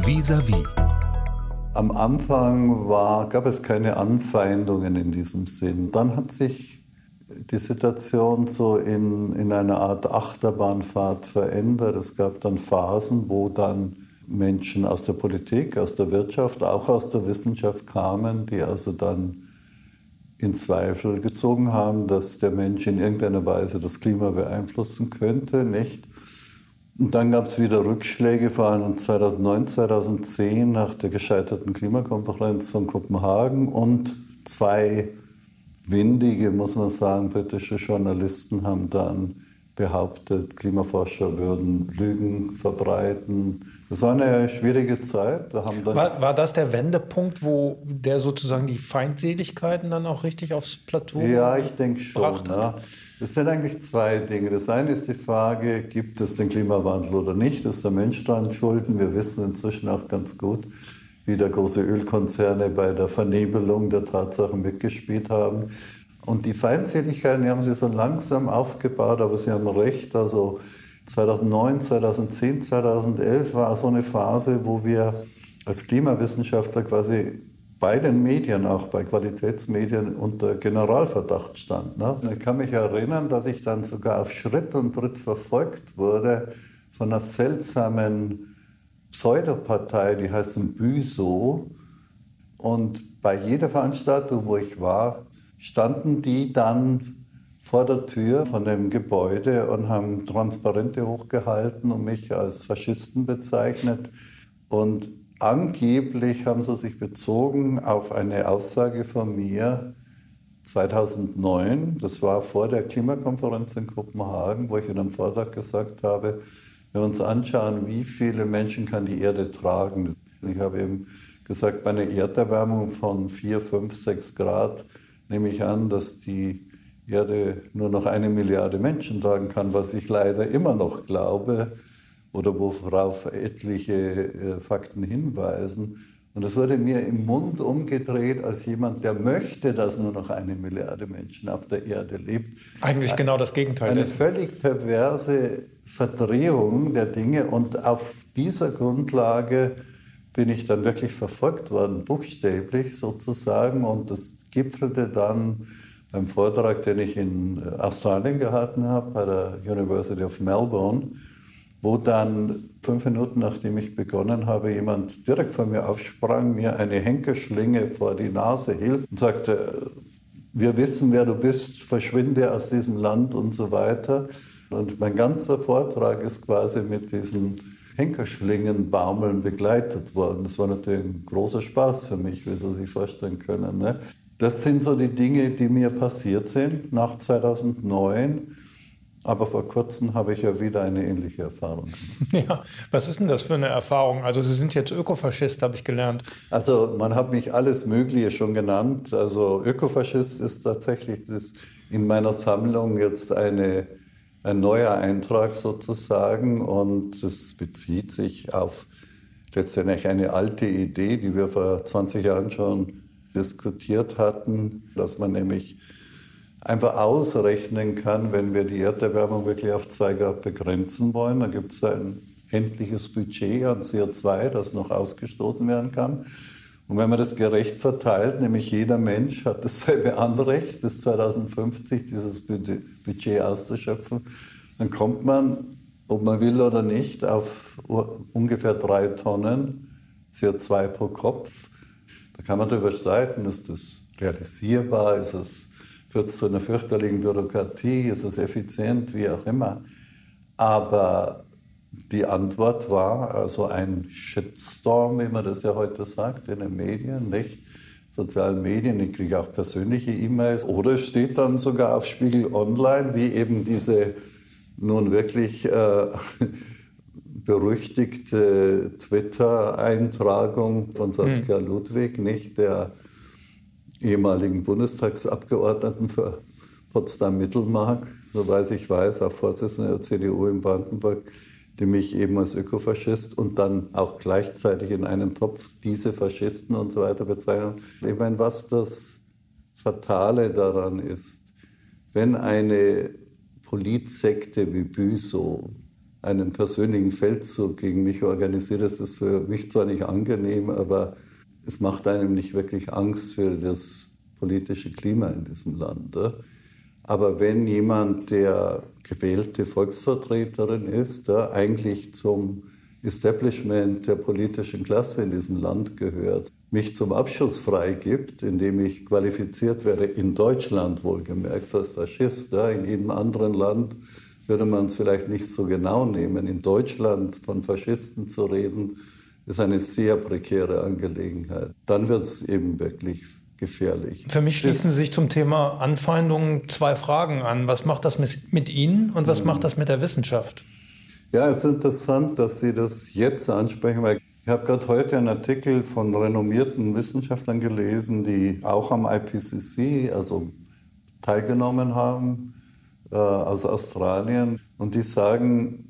Vis-à-vis. Am Anfang gab es keine Anfeindungen in diesem Sinn. Dann hat sich die Situation so in einer Art Achterbahnfahrt verändert. Es gab dann Phasen, wo dann Menschen aus der Politik, aus der Wirtschaft, auch aus der Wissenschaft kamen, die also dann in Zweifel gezogen haben, dass der Mensch in irgendeiner Weise das Klima beeinflussen könnte, nicht? Und dann gab es wieder Rückschläge, vor allem 2009, 2010 nach der gescheiterten Klimakonferenz von Kopenhagen, und zwei windige, muss man sagen, britische Journalisten haben dann behauptet, Klimaforscher würden Lügen verbreiten. Das war eine schwierige Zeit. War das der Wendepunkt, wo der sozusagen die Feindseligkeiten dann auch richtig aufs Plateau gebracht hat? Ja, ich denke schon. Ja. Es sind eigentlich zwei Dinge. Das eine ist die Frage, gibt es den Klimawandel oder nicht? Ist der Mensch daran schuld? Wir wissen inzwischen auch ganz gut, wie da große Ölkonzerne bei der Vernebelung der Tatsachen mitgespielt haben. Und die Feindseligkeiten, die haben sie so langsam aufgebaut, aber Sie haben recht, also 2009, 2010, 2011 war so eine Phase, wo wir als Klimawissenschaftler quasi bei den Medien, auch bei Qualitätsmedien, unter Generalverdacht standen. Also ich kann mich erinnern, dass ich dann sogar auf Schritt und Tritt verfolgt wurde von einer seltsamen Pseudopartei, die heißt BÜSO. Und bei jeder Veranstaltung, wo ich war, standen die dann vor der Tür von dem Gebäude und haben Transparente hochgehalten und mich als Faschisten bezeichnet. Und angeblich haben sie sich bezogen auf eine Aussage von mir 2009, das war vor der Klimakonferenz in Kopenhagen, wo ich in einem Vortrag gesagt habe, wenn wir uns anschauen, wie viele Menschen kann die Erde tragen. Ich habe eben gesagt, bei einer Erderwärmung von 4, 5, 6 Grad nehme ich an, dass die Erde nur noch 1 Milliarde Menschen tragen kann, was ich leider immer noch glaube oder worauf etliche Fakten hinweisen. Und das wurde mir im Mund umgedreht als jemand, der möchte, dass nur noch 1 Milliarde Menschen auf der Erde lebt. Eigentlich genau das Gegenteil. Eine völlig perverse Verdrehung der Dinge, und auf dieser Grundlage bin ich dann wirklich verfolgt worden, buchstäblich sozusagen, und das gipfelte dann beim Vortrag, den ich in Australien gehalten habe, bei der University of Melbourne, wo dann 5 Minuten nachdem ich begonnen habe, jemand direkt vor mir aufsprang, mir eine Henkerschlinge vor die Nase hielt und sagte, wir wissen, wer du bist, verschwinde aus diesem Land und so weiter. Und mein ganzer Vortrag ist quasi mit diesen Henkerschlingenbaumeln begleitet worden. Das war natürlich ein großer Spaß für mich, wie Sie sich vorstellen können. Ne? Das sind so die Dinge, die mir passiert sind nach 2009. Aber vor kurzem habe ich ja wieder eine ähnliche Erfahrung gemacht. Ja, was ist denn das für eine Erfahrung? Also Sie sind jetzt Ökofaschist, habe ich gelernt. Also man hat mich alles Mögliche schon genannt. Also Ökofaschist ist tatsächlich in meiner Sammlung jetzt ein neuer Eintrag sozusagen, und es bezieht sich auf letztendlich eine alte Idee, die wir vor 20 Jahren schon diskutiert hatten, dass man nämlich einfach ausrechnen kann, wenn wir die Erderwärmung wirklich auf 2 Grad begrenzen wollen, dann gibt es ein endliches Budget an CO2, das noch ausgestoßen werden kann. Und wenn man das gerecht verteilt, nämlich jeder Mensch hat dasselbe Anrecht, bis 2050 dieses Budget auszuschöpfen, dann kommt man, ob man will oder nicht, auf ungefähr 3 Tonnen CO2 pro Kopf. Da kann man darüber streiten, ist das realisierbar, führt es zu einer fürchterlichen Bürokratie, ist es effizient, wie auch immer. Aber die Antwort war also ein Shitstorm, wie man das ja heute sagt, in den Medien, nicht? Sozialen Medien, ich kriege auch persönliche E-Mails. Oder es steht dann sogar auf Spiegel Online, wie eben diese nun wirklich berüchtigte Twitter-Eintragung von Saskia Ludwig, nicht, der ehemaligen Bundestagsabgeordneten für Potsdam-Mittelmark, soweit ich weiß, auch Vorsitzender der CDU in Brandenburg, die mich eben als Ökofaschist und dann auch gleichzeitig in einen Topf diese Faschisten und so weiter bezeichnen. Ich meine, was das Fatale daran ist, wenn eine Politsekte wie BÜSO einen persönlichen Feldzug gegen mich organisiert. Das ist für mich zwar nicht angenehm, aber es macht einem nicht wirklich Angst für das politische Klima in diesem Land. Aber wenn jemand, der gewählte Volksvertreterin ist, eigentlich zum Establishment der politischen Klasse in diesem Land gehört, mich zum Abschuss freigibt, indem ich qualifiziert wäre, in Deutschland wohlgemerkt als Faschist. In jedem anderen Land würde man es vielleicht nicht so genau nehmen. In Deutschland von Faschisten zu reden, ist eine sehr prekäre Angelegenheit. Dann wird es eben wirklich gefährlich. Für mich schließen sich zum Thema Anfeindungen zwei Fragen an. Was macht das mit Ihnen und was macht das mit der Wissenschaft? Ja, es ist interessant, dass Sie das jetzt ansprechen, weil ich habe gerade heute einen Artikel von renommierten Wissenschaftlern gelesen, die auch am IPCC, also teilgenommen haben, aus Australien. Und die sagen,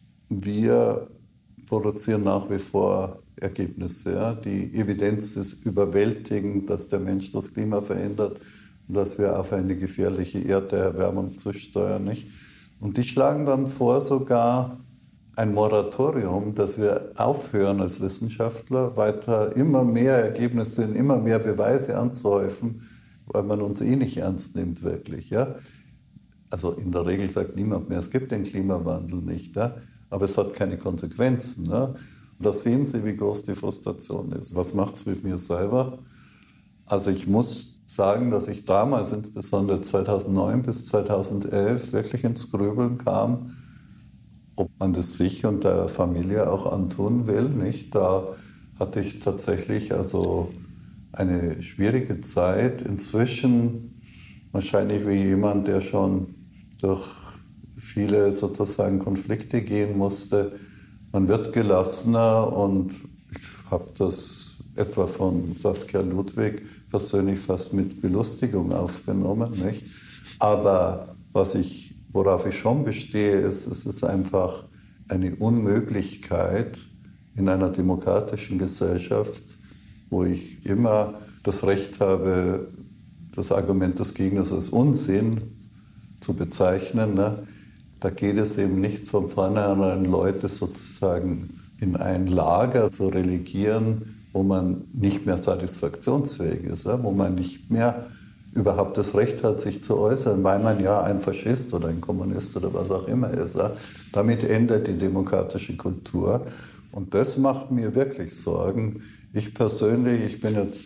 wir produzieren nach wie vor Ergebnisse. Ja? Die Evidenz ist überwältigend, dass der Mensch das Klima verändert und dass wir auf eine gefährliche Erderwärmung zusteuern. Nicht? Und die schlagen dann vor, sogar ein Moratorium, dass wir aufhören als Wissenschaftler, weiter immer mehr Ergebnisse, immer mehr Beweise anzuhäufen, weil man uns eh nicht ernst nimmt wirklich. Ja? Also in der Regel sagt niemand mehr, es gibt den Klimawandel nicht, ja? Aber es hat keine Konsequenzen. Ne? Und da sehen Sie, wie groß die Frustration ist. Was macht es mit mir selber? Also ich muss sagen, dass ich damals, insbesondere 2009 bis 2011, wirklich ins Grübeln kam, ob man das sich und der Familie auch antun will. Nicht? Da hatte ich tatsächlich also eine schwierige Zeit. Inzwischen wahrscheinlich wie jemand, der schon durch viele sozusagen Konflikte gehen musste. Man wird gelassener und ich habe das etwa von Saskia Ludwig persönlich fast mit Belustigung aufgenommen. Nicht? Aber worauf ich schon bestehe, ist, es ist einfach eine Unmöglichkeit in einer demokratischen Gesellschaft, wo ich immer das Recht habe, das Argument des Gegners als Unsinn zu bezeichnen. Ne? Da geht es eben nicht von vornherein, Leute sozusagen in ein Lager zu relegieren, wo man nicht mehr satisfaktionsfähig ist, wo man nicht mehr überhaupt das Recht hat, sich zu äußern, weil man ja ein Faschist oder ein Kommunist oder was auch immer ist. Damit endet die demokratische Kultur. Und das macht mir wirklich Sorgen. Ich persönlich, ich bin jetzt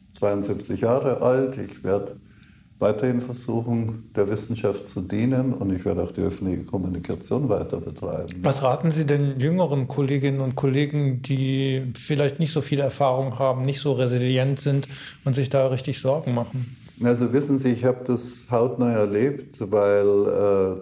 72 Jahre alt, ich werde weiterhin versuchen, der Wissenschaft zu dienen und ich werde auch die öffentliche Kommunikation weiter betreiben. Was raten Sie den jüngeren Kolleginnen und Kollegen, die vielleicht nicht so viel Erfahrung haben, nicht so resilient sind und sich da richtig Sorgen machen? Also wissen Sie, ich habe das hautnah erlebt, weil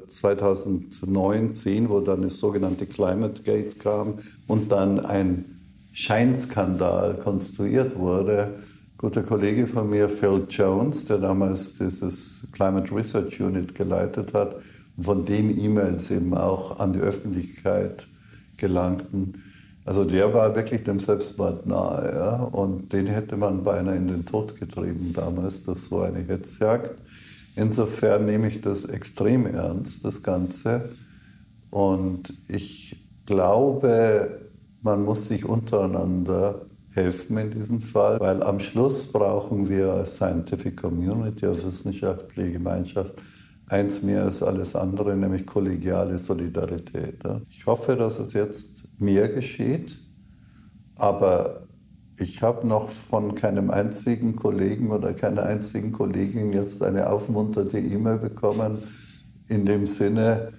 2009, wo dann das sogenannte Climate Gate kam und dann ein Scheinskandal konstruiert wurde. Guter Kollege von mir, Phil Jones, der damals dieses Climate Research Unit geleitet hat, von dem E-Mails eben auch an die Öffentlichkeit gelangten. Also der war wirklich dem Selbstmord nahe. Ja? Und den hätte man beinahe in den Tod getrieben damals durch so eine Hetzjagd. Insofern nehme ich das extrem ernst, das Ganze. Und ich glaube, man muss sich untereinander helfen in diesem Fall, weil am Schluss brauchen wir als Scientific Community, als wissenschaftliche Gemeinschaft, eins mehr als alles andere, nämlich kollegiale Solidarität. Ich hoffe, dass es jetzt mehr geschieht, aber ich habe noch von keinem einzigen Kollegen oder keiner einzigen Kollegin jetzt eine aufmunternde E-Mail bekommen, in dem Sinne,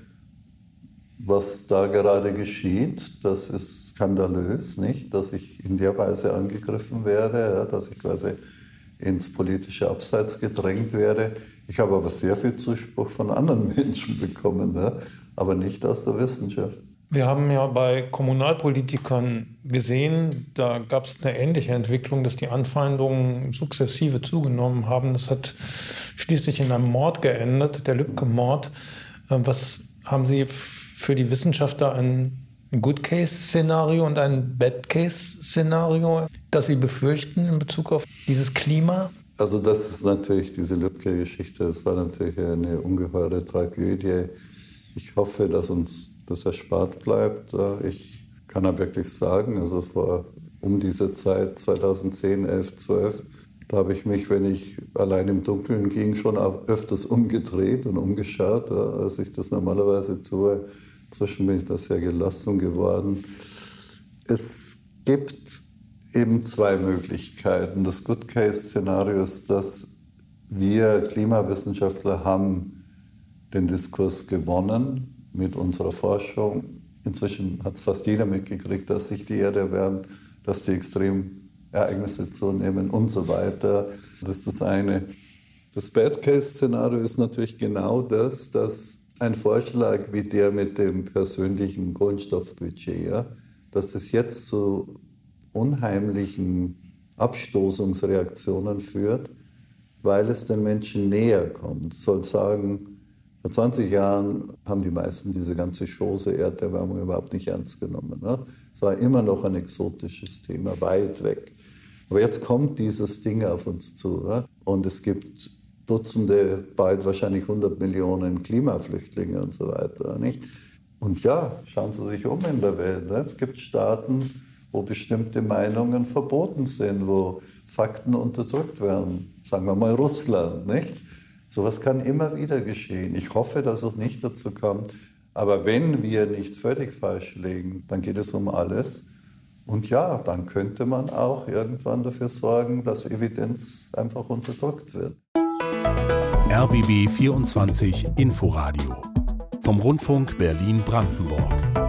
was da gerade geschieht, das ist skandalös, nicht? Dass ich in der Weise angegriffen werde, ja, dass ich quasi ins politische Abseits gedrängt werde. Ich habe aber sehr viel Zuspruch von anderen Menschen bekommen, ja, aber nicht aus der Wissenschaft. Wir haben ja bei Kommunalpolitikern gesehen, da gab es eine ähnliche Entwicklung, dass die Anfeindungen sukzessive zugenommen haben. Das hat schließlich in einem Mord geendet, der Lübcke-Mord. Was haben Sie für die Wissenschaftler ein Good-Case-Szenario und ein Bad-Case-Szenario, das Sie befürchten in Bezug auf dieses Klima? Also das ist natürlich diese Lübcke-Geschichte, das war natürlich eine ungeheure Tragödie. Ich hoffe, dass uns das erspart bleibt. Ich kann ja wirklich sagen, also um diese Zeit 2010, 11, 12, da habe ich mich, wenn ich allein im Dunkeln ging, schon öfters umgedreht und umgeschaut, als ich das normalerweise tue. Inzwischen bin ich da sehr gelassen geworden. Es gibt eben zwei Möglichkeiten. Das Good-Case-Szenario ist, dass wir Klimawissenschaftler haben den Diskurs gewonnen mit unserer Forschung. Inzwischen hat es fast jeder mitgekriegt, dass sich die Erde erwärmt, dass die Extremereignisse zunehmen und so weiter. Das ist das eine. Das Bad-Case-Szenario ist natürlich genau das, dass ein Vorschlag wie der mit dem persönlichen Kohlenstoffbudget, ja, dass es jetzt zu unheimlichen Abstoßungsreaktionen führt, weil es den Menschen näher kommt. Ich soll sagen, vor 20 Jahren haben die meisten diese ganze Chose Erderwärmung überhaupt nicht ernst genommen. Ne? Es war immer noch ein exotisches Thema, weit weg. Aber jetzt kommt dieses Ding auf uns zu. Ne? Und es gibt Dutzende, bald wahrscheinlich 100 Millionen Klimaflüchtlinge und so weiter. Nicht? Und ja, schauen Sie sich um in der Welt. Ne? Es gibt Staaten, wo bestimmte Meinungen verboten sind, wo Fakten unterdrückt werden. Sagen wir mal Russland, nicht? Sowas kann immer wieder geschehen. Ich hoffe, dass es nicht dazu kommt. Aber wenn wir nicht völlig falsch liegen, dann geht es um alles. Und ja, dann könnte man auch irgendwann dafür sorgen, dass Evidenz einfach unterdrückt wird. RBB 24 Inforadio vom Rundfunk Berlin-Brandenburg.